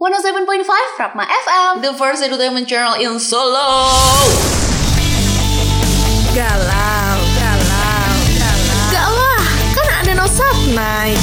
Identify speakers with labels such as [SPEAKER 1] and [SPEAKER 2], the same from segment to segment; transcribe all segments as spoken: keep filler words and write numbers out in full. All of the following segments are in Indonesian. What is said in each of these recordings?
[SPEAKER 1] one oh seven point five Pragma F M,
[SPEAKER 2] the first entertainment channel in Solo.
[SPEAKER 3] Galau, galau, galau. Gak lah, kan ada No Sub Night.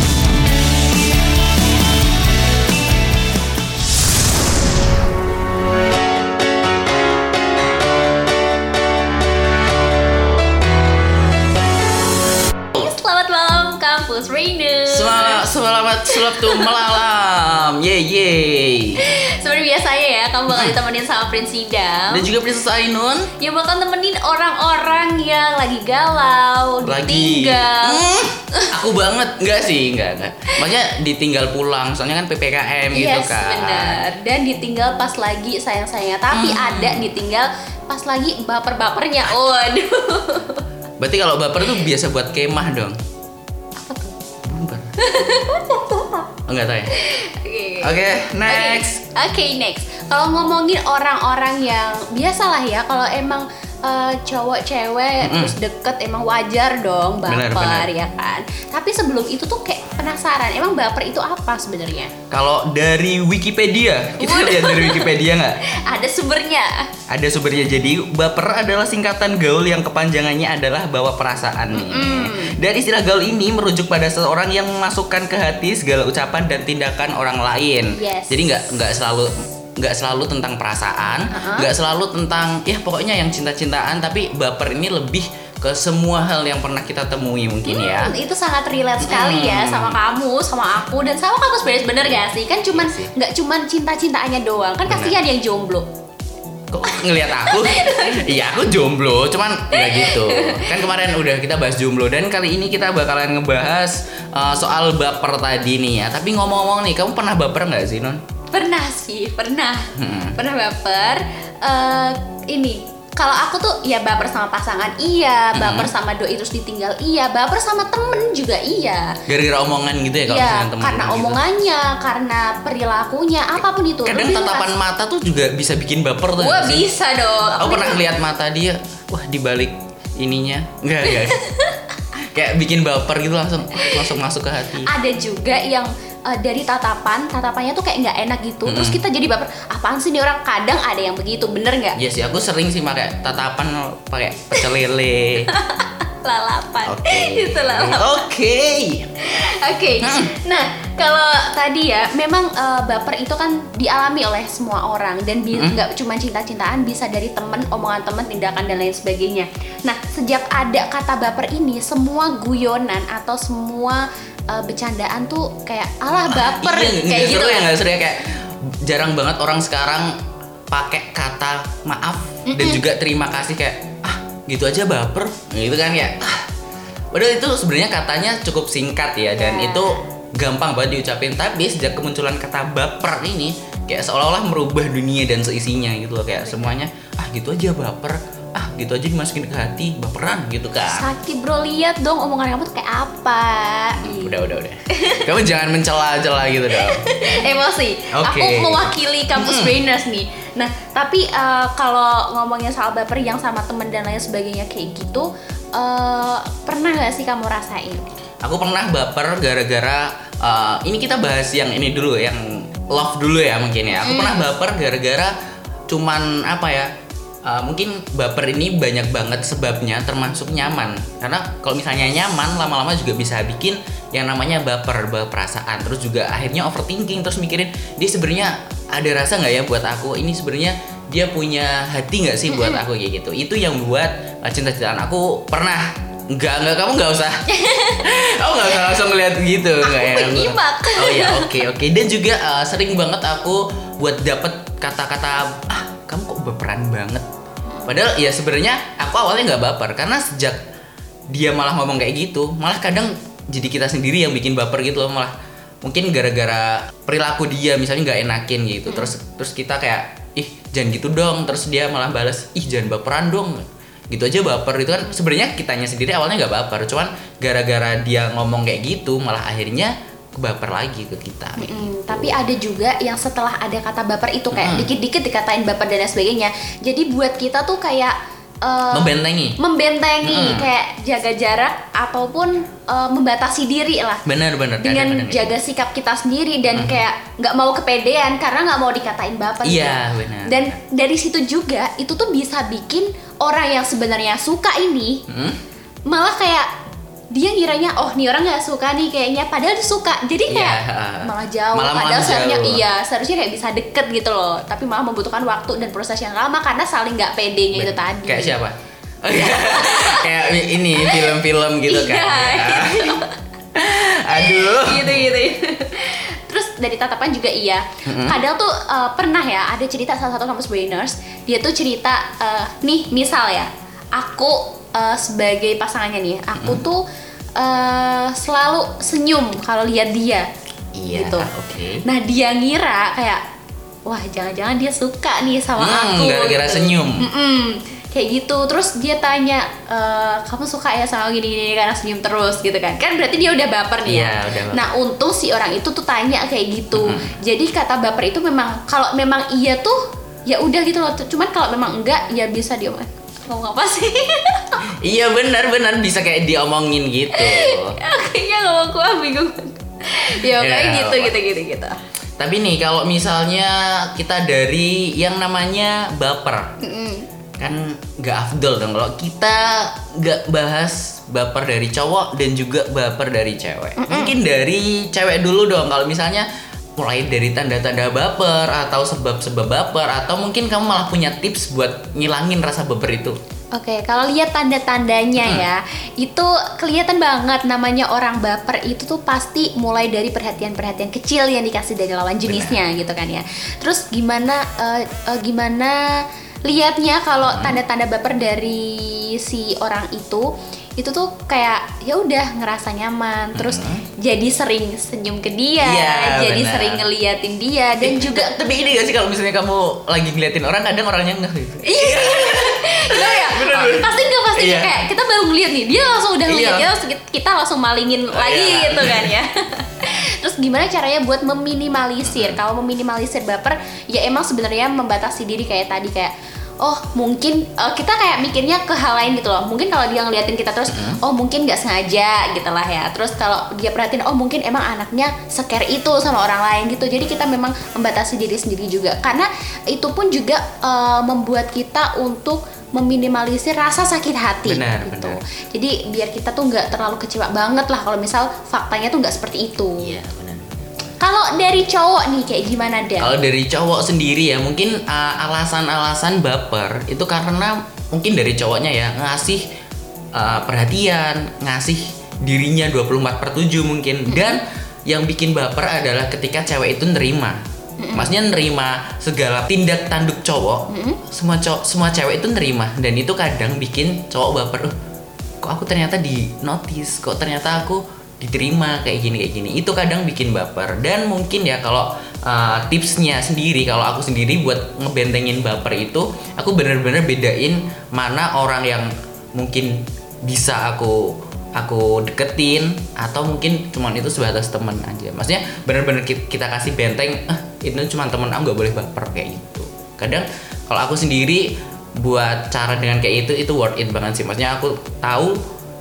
[SPEAKER 1] Selamat malam Kampus Renew.
[SPEAKER 2] Selamat selamat Sabtu malam. Yeay yeay.
[SPEAKER 1] Seperti biasanya ya, kamu bakal ditemenin sama Prince Idam
[SPEAKER 2] Dan juga Princess Ainun
[SPEAKER 1] yang bakal temenin orang-orang yang lagi galau,
[SPEAKER 2] lagi.
[SPEAKER 1] ditinggal.
[SPEAKER 2] Hmm, aku banget enggak sih, enggak enggak. Maksudnya ditinggal pulang, soalnya kan P P K M gitu
[SPEAKER 1] Yes,
[SPEAKER 2] kan.
[SPEAKER 1] benar. Dan ditinggal pas lagi sayang-sayangnya, tapi
[SPEAKER 2] Hmm.
[SPEAKER 1] ada ditinggal pas lagi baper-bapernya. Waduh.
[SPEAKER 2] Berarti kalau baper tuh biasa buat kemah dong.
[SPEAKER 1] Apa tuh?
[SPEAKER 2] Bumper. Enggak tahu ya.
[SPEAKER 1] Oke.
[SPEAKER 2] Oke, next.
[SPEAKER 1] Oke, okay, next. Kalau ngomongin orang-orang yang biasalah ya, kalau emang uh, cowok cewek
[SPEAKER 2] Mm-mm.
[SPEAKER 1] terus deket emang wajar dong baper.
[SPEAKER 2] Benar, benar.
[SPEAKER 1] Ya kan. Tapi sebelum itu tuh kayak penasaran, emang baper itu apa sebenarnya?
[SPEAKER 2] Kalau dari Wikipedia, kita
[SPEAKER 1] Waduh.
[SPEAKER 2] lihat dari Wikipedia nggak?
[SPEAKER 1] Ada sumbernya.
[SPEAKER 2] Ada sumbernya. Jadi baper adalah singkatan gaul yang kepanjangannya adalah bawa perasaan nih. Dan istilah gaul ini merujuk pada seseorang yang memasukkan ke hati segala ucapan dan tindakan orang lain.
[SPEAKER 1] Yes.
[SPEAKER 2] Jadi nggak nggak selalu nggak selalu tentang perasaan,
[SPEAKER 1] Uh-huh.
[SPEAKER 2] nggak selalu tentang ya pokoknya yang cinta-cintaan. Tapi baper ini lebih ke semua hal yang pernah kita temui mungkin ya.
[SPEAKER 1] Hmm, itu sangat relate sekali ya
[SPEAKER 2] Hmm.
[SPEAKER 1] sama kamu, sama aku, dan sama kamu sebenarnya, bener gak sih? Kan cuman
[SPEAKER 2] Iya sih.
[SPEAKER 1] nggak cuman cinta-cintaannya doang, kan
[SPEAKER 2] Bener.
[SPEAKER 1] kasihan yang jomblo.
[SPEAKER 2] Kok ngelihat aku? Iya aku jomblo, cuman nggak gitu. Kan kemarin udah kita bahas jomblo dan kali ini kita bakalan ngebahas uh, soal baper tadi nih ya. Tapi ngomong-ngomong nih, kamu pernah baper nggak sih Non?
[SPEAKER 1] Pernah sih, pernah.
[SPEAKER 2] Hmm.
[SPEAKER 1] Pernah baper. Eh, ini kalau aku tuh ya baper sama pasangan iya, baper sama doi terus ditinggal iya, baper sama temen juga iya.
[SPEAKER 2] Gara-gara omongan gitu ya kalau
[SPEAKER 1] Iya,
[SPEAKER 2] misalnya temen
[SPEAKER 1] karena
[SPEAKER 2] gitu.
[SPEAKER 1] omongannya, karena perilakunya, apapun itu.
[SPEAKER 2] Kadang
[SPEAKER 1] Lebih
[SPEAKER 2] tatapan
[SPEAKER 1] lepas-
[SPEAKER 2] mata tuh juga bisa bikin baper tuh.
[SPEAKER 1] Wah,
[SPEAKER 2] nggak sih?
[SPEAKER 1] bisa dong.
[SPEAKER 2] Aku pernah ngeliat mata dia, wah dibalik ininya, enggak enggak. Kayak bikin baper gitu langsung langsung masuk ke hati.
[SPEAKER 1] Ada juga yang eh, dari tatapan, tatapannya tuh kayak nggak enak gitu. Terus kita jadi baper, apaan sih nih orang? Kadang ada yang begitu, bener nggak?
[SPEAKER 2] Iya sih, aku sering sih pakai tatapan pakai pecel lele.
[SPEAKER 1] Lalapan.
[SPEAKER 2] Oke.
[SPEAKER 1] Itu lalapan.
[SPEAKER 2] Oke.
[SPEAKER 1] Oke,
[SPEAKER 2] Hmm.
[SPEAKER 1] nah kalau tadi ya memang eh, baper itu kan dialami oleh semua orang dan bi-
[SPEAKER 2] Hmm.
[SPEAKER 1] nggak cuma cinta-cintaan, bisa dari temen, omongan temen, tindakan dan lain sebagainya. Nah sejak ada kata baper ini, semua guyonan atau semua eh, bercandaan tuh kayak alah baper
[SPEAKER 2] Iya,
[SPEAKER 1] kayak
[SPEAKER 2] nggak
[SPEAKER 1] gitu
[SPEAKER 2] seru ya,
[SPEAKER 1] kan?
[SPEAKER 2] nggak seru ya, kayak jarang banget orang sekarang pakai kata maaf dan juga terima kasih, kayak ah gitu aja baper gitu kan ya. Ah. Padahal itu sebenarnya katanya cukup singkat ya dan
[SPEAKER 1] Ya.
[SPEAKER 2] itu gampang banget diucapin, tapi sejak kemunculan kata baper ini kayak seolah-olah merubah dunia dan seisinya gitu loh, kayak semuanya ah gitu aja baper, ah gitu aja dimasukin ke hati baperan gitu kan.
[SPEAKER 1] Sakit bro, lihat dong omongan kamu tuh kayak apa. Ih.
[SPEAKER 2] Udah udah udah. Kamu jangan mencela-cela gitu dong.
[SPEAKER 1] Emosi.
[SPEAKER 2] Oke.
[SPEAKER 1] Aku mewakili kampus
[SPEAKER 2] Mm-mm.
[SPEAKER 1] brainers nih. Nah, tapi eh, kalau ngomongin soal baper yang sama temen dan lain sebagainya kayak gitu, eh, pernah nggak sih kamu rasain?
[SPEAKER 2] Aku pernah baper gara-gara uh, ini kita bahas yang ini dulu, yang love dulu ya mungkin ya. Aku
[SPEAKER 1] Hmm.
[SPEAKER 2] pernah baper gara-gara cuman apa ya? uh, mungkin baper ini banyak banget sebabnya, termasuk nyaman. Karena kalau misalnya nyaman, lama-lama juga bisa bikin yang namanya baper, baper perasaan. Terus juga akhirnya overthinking, terus mikirin dia sebenarnya ada rasa nggak ya buat aku? Ini sebenarnya dia punya hati nggak sih buat aku kayak gitu? Itu yang buat uh, cinta-cintaan aku pernah. Enggak, enggak, kamu nggak usah. Kamu nggak usah langsung ngeliat gitu.
[SPEAKER 1] Aku
[SPEAKER 2] nggak ya?
[SPEAKER 1] menyimak.
[SPEAKER 2] Oh ya, oke, oke. Dan juga uh, sering banget aku buat dapet kata-kata, ah kamu kok baperan banget. Padahal ya sebenarnya aku awalnya nggak baper, karena sejak dia malah ngomong kayak gitu, malah kadang jadi kita sendiri yang bikin baper gitu loh. Malah mungkin gara-gara perilaku dia misalnya nggak enakin gitu. Terus terus kita kayak, ih jangan gitu dong. Terus dia malah balas, ih jangan baperan dong. Gitu aja baper. Itu kan sebenarnya kitanya sendiri awalnya nggak baper, cuman gara-gara dia ngomong kayak gitu malah akhirnya kebaper lagi ke kita.
[SPEAKER 1] Mm, tapi ada juga yang setelah ada kata baper itu kayak
[SPEAKER 2] Mm.
[SPEAKER 1] dikit-dikit dikatain baper dan lain sebagainya. Jadi buat kita tuh kayak uh,
[SPEAKER 2] membentengi.
[SPEAKER 1] membentengi
[SPEAKER 2] Mm.
[SPEAKER 1] kayak jaga jarak ataupun uh, membatasi diri lah.
[SPEAKER 2] Benar-benar
[SPEAKER 1] Dengan jaga sikap kita sendiri dan
[SPEAKER 2] Mm.
[SPEAKER 1] kayak nggak mau kepedean karena nggak mau dikatain baper.
[SPEAKER 2] Iya,
[SPEAKER 1] gitu.
[SPEAKER 2] benar.
[SPEAKER 1] Dan dari situ juga itu tuh bisa bikin orang yang sebenarnya suka ini
[SPEAKER 2] Hmm?
[SPEAKER 1] malah kayak dia ngiranya oh nih orang nggak suka nih kayaknya, padahal dia suka, jadi kayak
[SPEAKER 2] Iya.
[SPEAKER 1] malah jauh.
[SPEAKER 2] Malah- malah
[SPEAKER 1] padahal seharusnya
[SPEAKER 2] jauh.
[SPEAKER 1] iya seharusnya kayak bisa deket gitu loh, tapi malah membutuhkan waktu dan proses yang lama karena saling nggak pedenya itu tadi.
[SPEAKER 2] Kayak siapa? Oh, iya. Kayak ini film-film gitu kan.
[SPEAKER 1] Iya, gitu.
[SPEAKER 2] Aduh.
[SPEAKER 1] gitu gitu terus dari tatapan juga iya.
[SPEAKER 2] Mm-mm.
[SPEAKER 1] Kadang tuh uh, pernah ya ada cerita salah satu kampus brainers, dia tuh cerita uh, nih misal ya aku uh, sebagai pasangannya nih aku
[SPEAKER 2] Mm-mm.
[SPEAKER 1] tuh uh, selalu senyum kalau lihat dia.
[SPEAKER 2] Iya,
[SPEAKER 1] gitu.
[SPEAKER 2] oke.
[SPEAKER 1] Nah dia ngira kayak wah jangan-jangan dia suka nih sama
[SPEAKER 2] Hmm,
[SPEAKER 1] aku
[SPEAKER 2] gara-gara
[SPEAKER 1] gitu.
[SPEAKER 2] senyum.
[SPEAKER 1] Mm-mm. Kayak gitu, terus dia tanya e, kamu suka ya sama gini-gini karena senyum terus gitu kan. Kan berarti dia udah baper nih
[SPEAKER 2] Iya,
[SPEAKER 1] ya.
[SPEAKER 2] udah baper.
[SPEAKER 1] Nah untung si orang itu tuh tanya kayak gitu.
[SPEAKER 2] Mm-hmm.
[SPEAKER 1] Jadi kata baper itu memang kalau memang iya tuh ya udah gitu loh. Cuman kalau memang enggak ya bisa diomongin. Ngomong apa sih?
[SPEAKER 2] Iya benar-benar bisa kayak diomongin gitu.
[SPEAKER 1] Kayaknya gak mau kuah bingung. Ya kayak
[SPEAKER 2] Ya,
[SPEAKER 1] gitu
[SPEAKER 2] apa.
[SPEAKER 1] gitu gitu gitu.
[SPEAKER 2] Tapi nih kalau misalnya kita dari yang namanya baper,
[SPEAKER 1] Mm-mm.
[SPEAKER 2] kan nggak afdol dong kalau kita nggak bahas baper dari cowok dan juga baper dari cewek.
[SPEAKER 1] Mm-mm.
[SPEAKER 2] Mungkin dari cewek dulu dong, kalau misalnya mulai dari tanda-tanda baper atau sebab-sebab baper, atau mungkin kamu malah punya tips buat ngilangin rasa baper itu.
[SPEAKER 1] Oke, kalau lihat tanda-tandanya
[SPEAKER 2] Hmm.
[SPEAKER 1] ya, itu kelihatan banget namanya orang baper itu tuh pasti mulai dari perhatian-perhatian kecil yang dikasih dari lawan jenisnya gitu kan ya. Terus gimana eh, eh, gimana lihatnya kalau
[SPEAKER 2] Hmm.
[SPEAKER 1] tanda-tanda baper dari si orang itu itu tuh kayak ya udah ngerasa nyaman, terus jadi sering senyum ke dia,
[SPEAKER 2] Hmm. Iya,
[SPEAKER 1] jadi
[SPEAKER 2] benar.
[SPEAKER 1] sering ngeliatin dia dan juga
[SPEAKER 2] Tapi ini gak sih kalau misalnya kamu lagi ngeliatin orang, kadang orangnya nggak gitu.
[SPEAKER 1] iya Gak ya?
[SPEAKER 2] Bener,
[SPEAKER 1] Oh,
[SPEAKER 2] bener.
[SPEAKER 1] pasti nggak pasti
[SPEAKER 2] Iya.
[SPEAKER 1] kayak kita baru ngeliat nih dia langsung udah ngeliat
[SPEAKER 2] Iya.
[SPEAKER 1] dia langsung kita langsung malingin lagi
[SPEAKER 2] Iya.
[SPEAKER 1] gitu kan ya. Terus gimana caranya buat meminimalisir? Kalau meminimalisir baper ya emang sebenarnya membatasi diri kayak tadi kayak oh mungkin eh, kita kayak mikirnya ke hal lain gitu loh. Mungkin kalau dia ngeliatin kita terus oh mungkin nggak sengaja gitu lah ya. Terus kalau dia perhatiin oh mungkin emang anaknya scare itu sama orang lain gitu. Jadi kita memang membatasi diri sendiri juga karena itu pun juga eh, membuat kita untuk meminimalisir rasa sakit hati
[SPEAKER 2] Benar,
[SPEAKER 1] gitu.
[SPEAKER 2] benar.
[SPEAKER 1] Jadi biar kita tuh nggak terlalu kecewa banget lah kalau misal faktanya tuh nggak seperti itu.
[SPEAKER 2] Iya benar.
[SPEAKER 1] Kalau dari cowok nih kayak gimana Dan?
[SPEAKER 2] Kalau dari cowok sendiri ya mungkin uh, alasan-alasan baper itu karena mungkin dari cowoknya ya ngasih uh, perhatian, ngasih dirinya dua puluh empat per tujuh mungkin. Dan yang bikin baper adalah ketika cewek itu nerima. Maksudnya nerima segala tindak tanduk cowok. Semua cowok, semua cewek itu nerima dan itu kadang bikin cowok baper. "Uh, kok aku ternyata di notice, kok ternyata aku diterima kayak gini kayak gini." Itu kadang bikin baper. Dan mungkin ya kalau uh, tipsnya sendiri, kalau aku sendiri buat ngebentengin baper itu, aku bener-bener bedain mana orang yang mungkin bisa aku aku deketin atau mungkin cuman itu sebatas temen aja. Maksudnya bener-bener ki- kita kasih benteng, ah itu cuma temen, aku nggak boleh baper kayak gitu. Kadang kalau aku sendiri buat cara dengan kayak itu itu worth it banget sih. Maksudnya aku tahu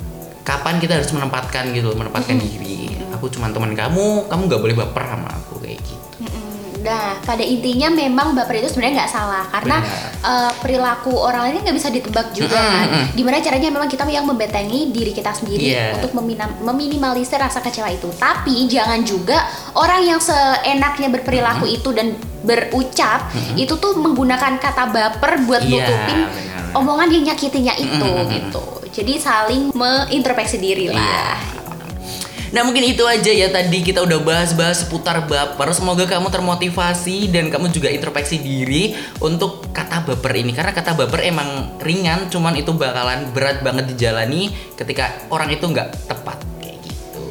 [SPEAKER 2] kapan kita harus menempatkan gitu, menempatkan diri. Aku cuma teman kamu, kamu nggak boleh baper sama aku kayak gitu.
[SPEAKER 1] Mm-mm. Nah, pada intinya memang baper itu sebenarnya nggak salah karena
[SPEAKER 2] Benar.
[SPEAKER 1] eh, perilaku orang lain nggak bisa ditebak juga
[SPEAKER 2] Mm-mm,
[SPEAKER 1] kan.
[SPEAKER 2] mm-mm.
[SPEAKER 1] Gimana caranya memang kita yang membentengi diri kita sendiri
[SPEAKER 2] Iya.
[SPEAKER 1] untuk memina- meminimalisir rasa kecewa itu. Tapi jangan juga orang yang seenaknya berperilaku itu dan berucap itu tuh menggunakan kata baper buat
[SPEAKER 2] Iya,
[SPEAKER 1] nutupin
[SPEAKER 2] benar.
[SPEAKER 1] omongan yang nyakitinya itu
[SPEAKER 2] Mm-mm.
[SPEAKER 1] gitu. Jadi saling mengintrospeksi diri lah.
[SPEAKER 2] Iya. Nah mungkin itu aja ya, tadi kita udah bahas-bahas seputar baper. Semoga kamu termotivasi dan kamu juga introspeksi diri untuk kata baper ini. Karena kata baper emang ringan, cuman itu bakalan berat banget dijalani ketika orang itu nggak tepat kayak gitu.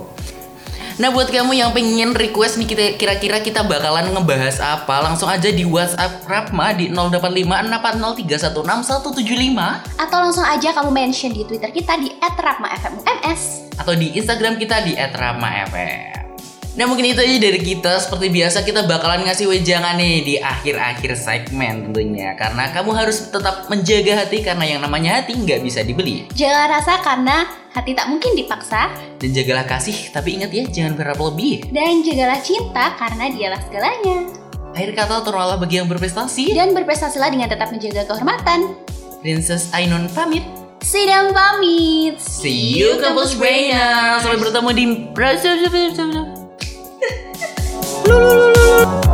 [SPEAKER 2] Nah buat kamu yang pengen request nih kita, kira-kira kita bakalan ngebahas apa, langsung aja di WhatsApp Rapma di nol delapan lima enam empat nol tiga satu enam satu tujuh lima
[SPEAKER 1] Atau langsung aja kamu mention di Twitter kita di et rapma f m u m s.
[SPEAKER 2] atau di Instagram kita di et rapma f m. Nah mungkin itu aja dari kita. Seperti biasa kita bakalan ngasih wejangan nih di akhir-akhir segmen tentunya. Karena kamu harus tetap menjaga hati, karena yang namanya hati nggak bisa dibeli.
[SPEAKER 1] Jaga rasa karena hati tak mungkin dipaksa.
[SPEAKER 2] Dan jagalah kasih, tapi ingat ya jangan berharap lebih.
[SPEAKER 1] Dan jagalah cinta karena dialah segalanya.
[SPEAKER 2] Akhir kata terulah bagi yang berprestasi.
[SPEAKER 1] Dan berprestasilah dengan tetap menjaga kehormatan.
[SPEAKER 2] Princess Ainon pamit.
[SPEAKER 1] Sidang pamit.
[SPEAKER 2] See you Kampus Brainer. Sampai bertemu di